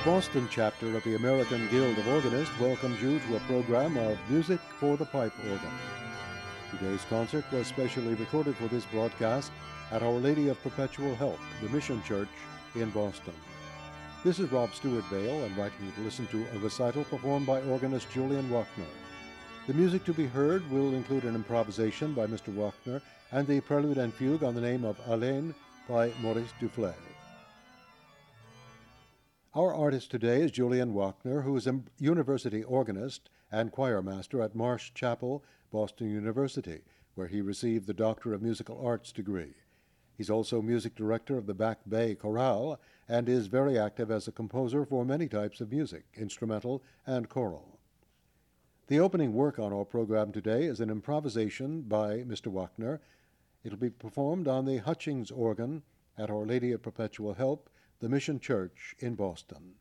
Boston chapter of the American Guild of Organists welcomes you to a program of Music for the Pipe Organ. Today's concert was specially recorded for this broadcast at Our Lady of Perpetual Help, the Mission Church in Boston. This is Rob Stewart Bale, inviting you to listen to a recital performed by organist Julian Wachner. The music to be heard will include an improvisation by Mr. Wachner and the prelude and fugue on the name of Alain by Maurice Duflay. Our artist today is Julian Wachner, who is a university organist and choir master at Marsh Chapel, Boston University, where he received the Doctor of Musical Arts degree. He's also music director of the Back Bay Chorale and is very active as a composer for many types of music, instrumental and choral. The opening work on our program today is an improvisation by Mr. Wachner. It'll be performed on the Hutchings organ at Our Lady of Perpetual Help, the Mission Church in Boston.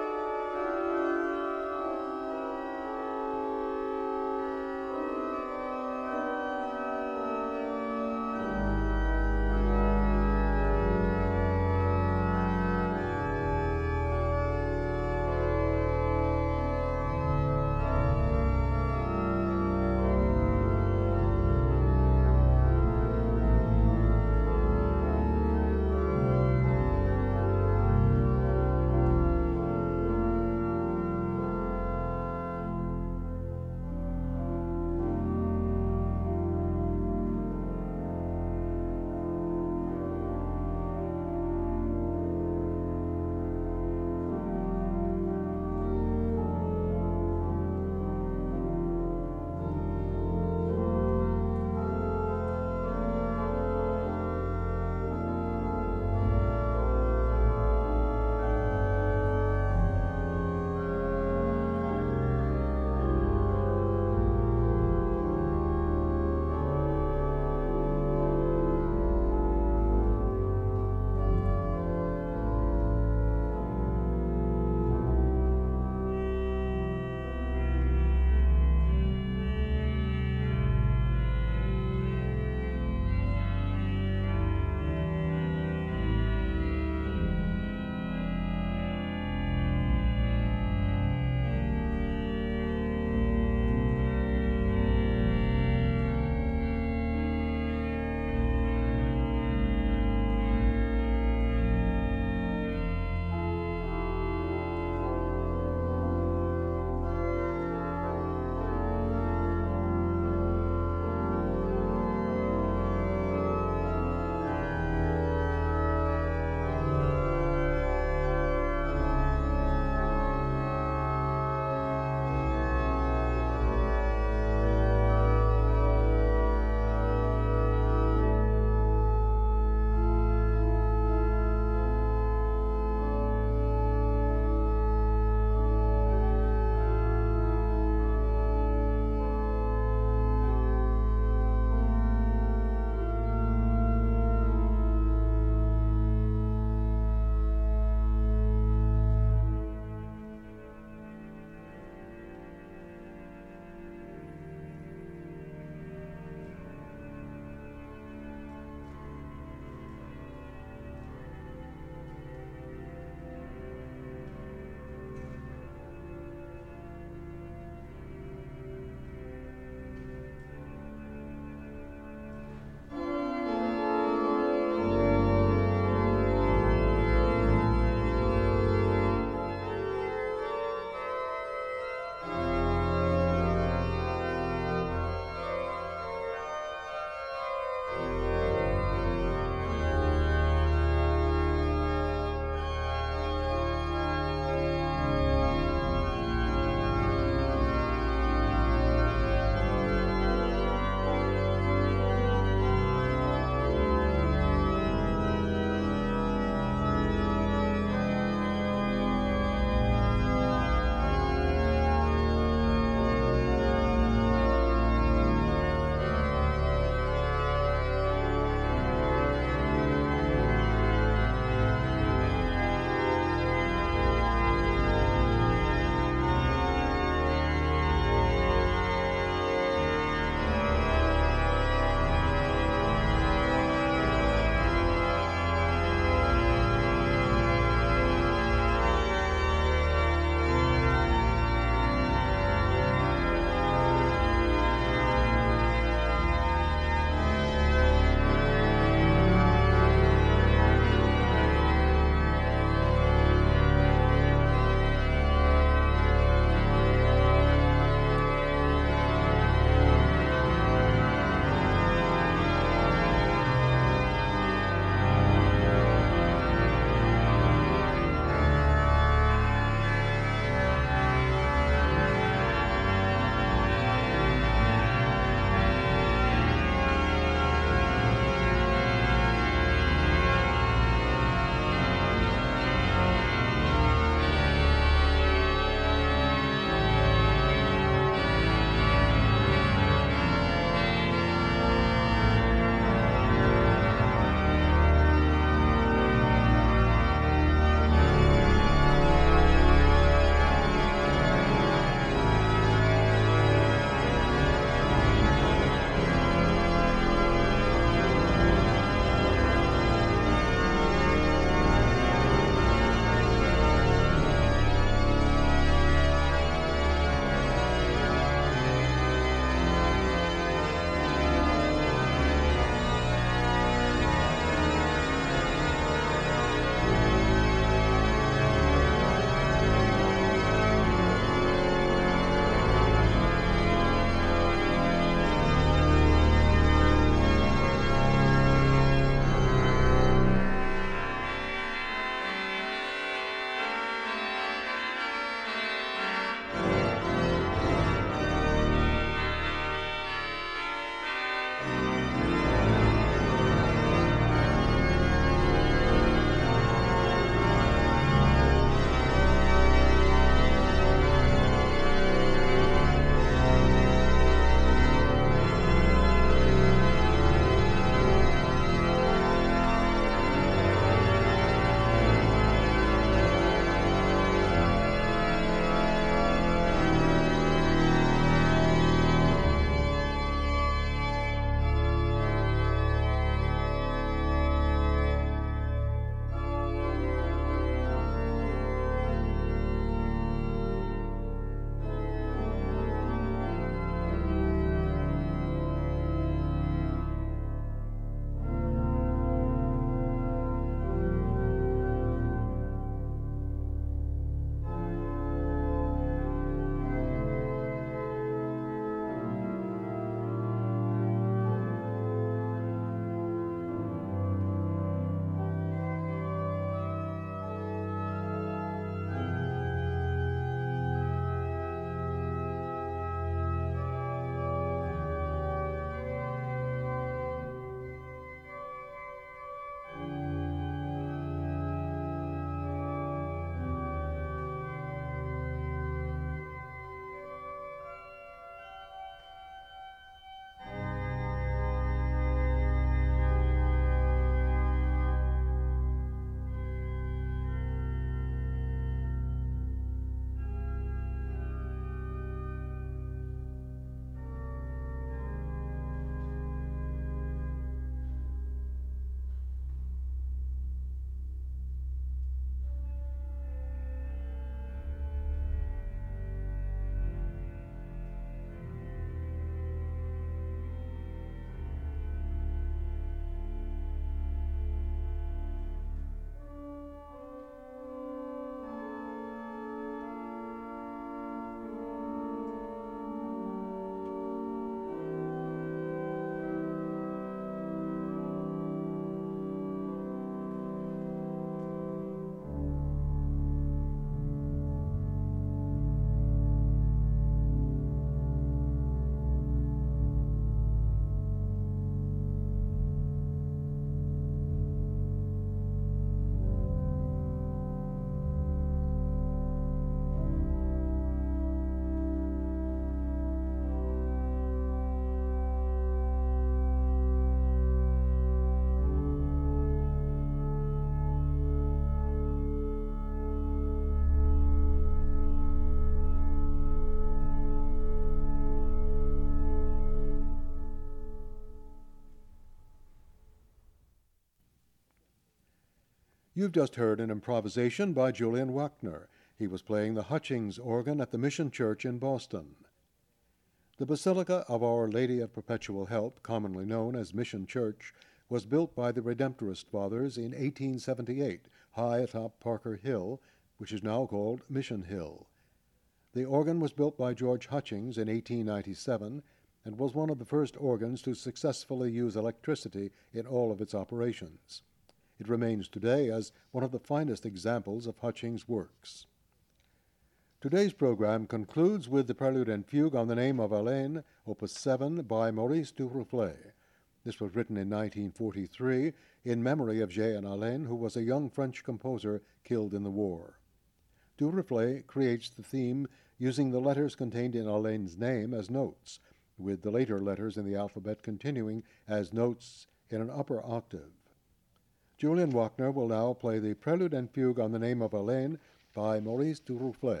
You've just heard an improvisation by Julian Wagner. He was playing the Hutchings organ at the Mission Church in Boston. The Basilica of Our Lady of Perpetual Help, commonly known as Mission Church, was built by the Redemptorist Fathers in 1878, high atop Parker Hill, which is now called Mission Hill. The organ was built by George Hutchings in 1897 and was one of the first organs to successfully use electricity in all of its operations. It remains today as one of the finest examples of Hutchings' works. Today's program concludes with the Prelude and Fugue on the Name of Helene, Opus 7 by Maurice Duruflé. This was written in 1943 in memory of Jehan Alain, who was a young French composer killed in the war. Duruflé creates the theme using the letters contained in Alain's name as notes, with the later letters in the alphabet continuing as notes in an upper octave. Julian Wagner will now play the Prelude and Fugue on the Name of Helene by Maurice Duruflé.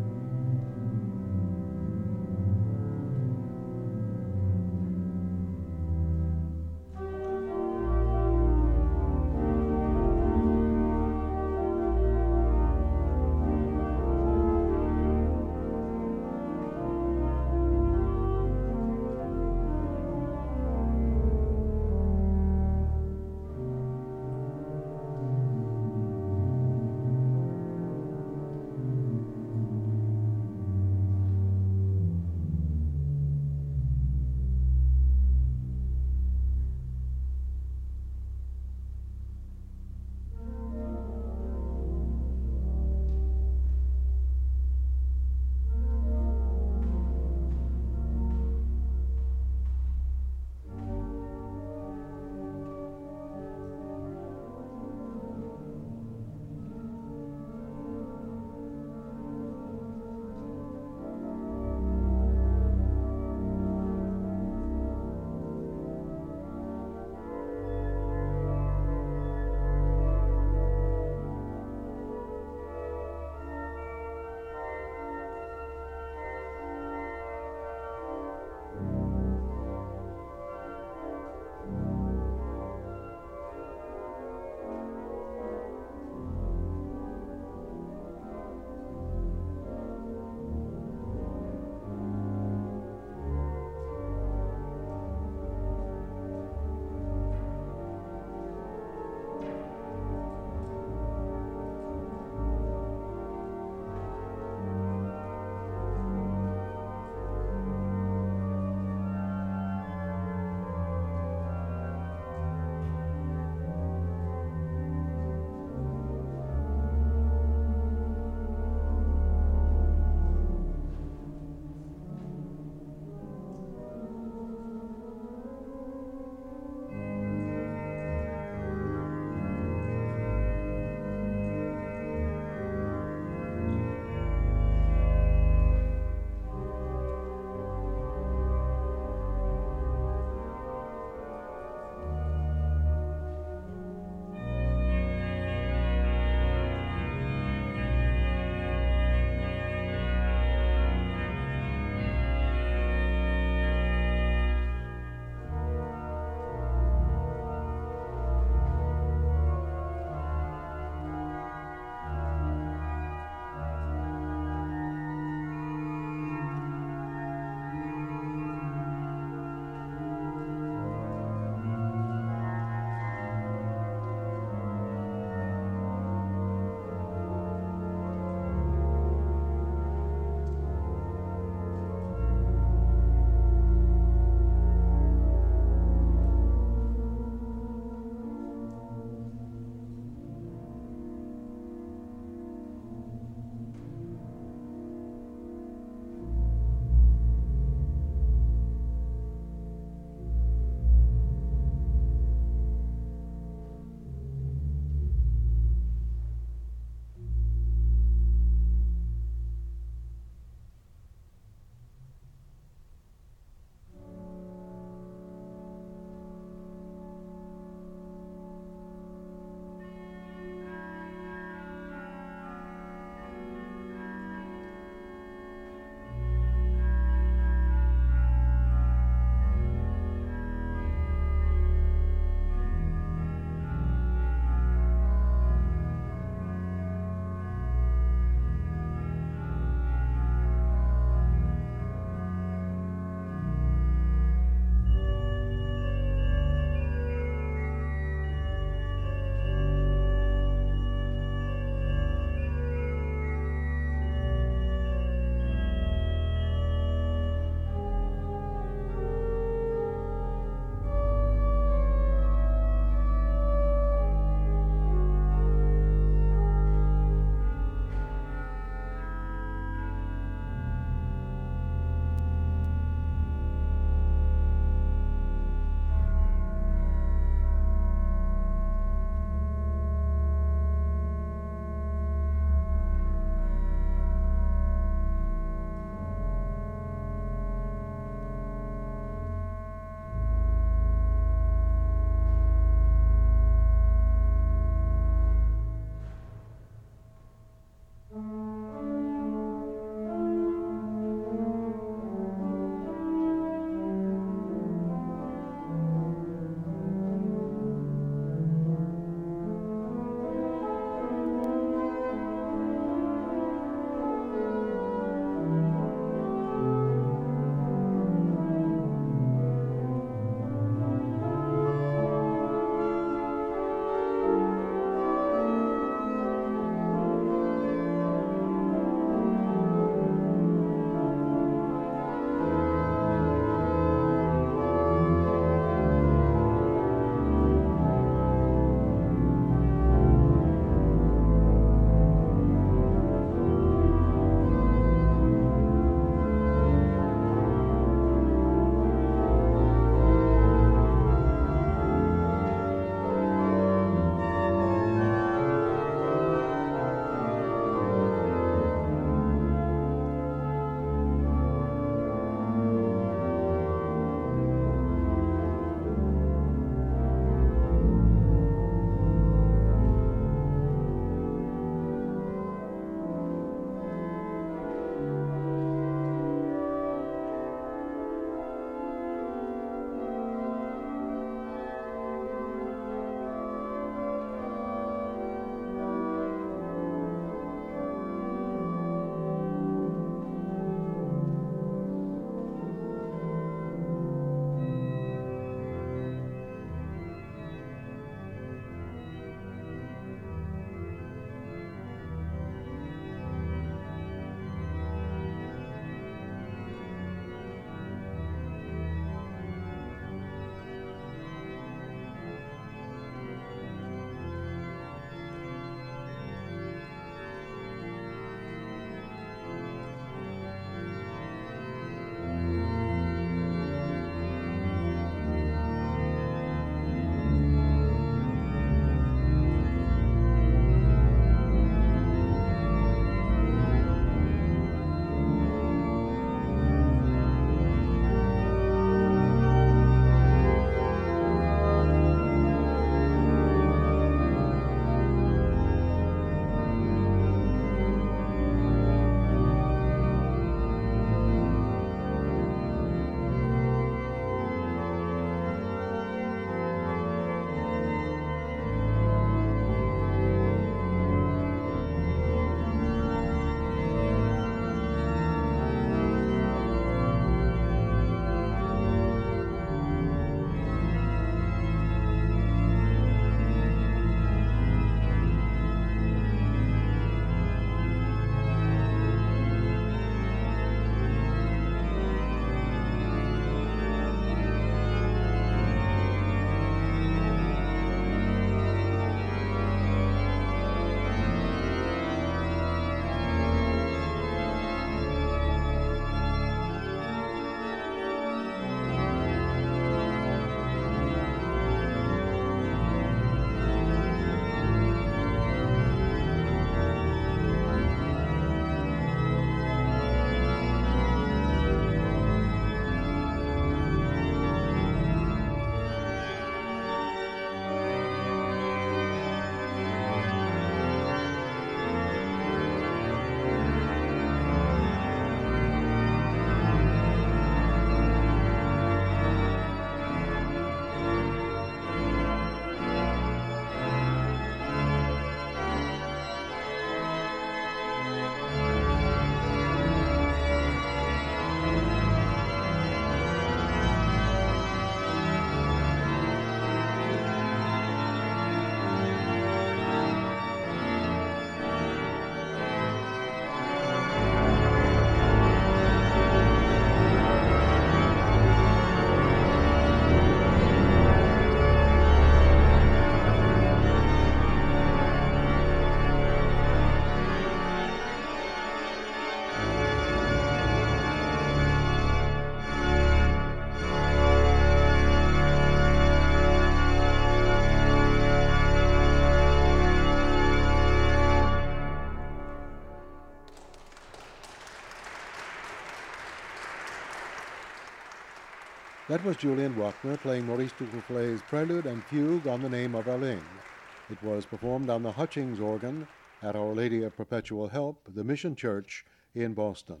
That was Julian Wachner playing Maurice Ducoufflé's Prelude and Fugue on the Name of Aline. It was performed on the Hutchings organ at Our Lady of Perpetual Help, the Mission Church in Boston.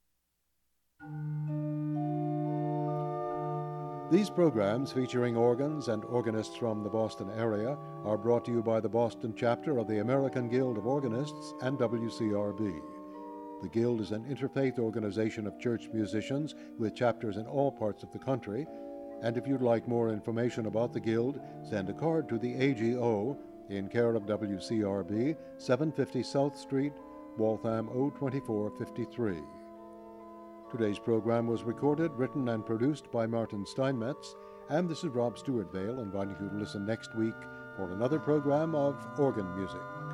These programs, featuring organs and organists from the Boston area, are brought to you by the Boston chapter of the American Guild of Organists and WCRB. The Guild is an interfaith organization of church musicians with chapters in all parts of the country, and if you'd like more information about the Guild, send a card to the AGO in care of WCRB, 750 South Street, Waltham 02453. Today's program was recorded, written, and produced by Martin Steinmetz, and this is Rob Stewart Vale inviting you to listen next week for another program of Organ Music.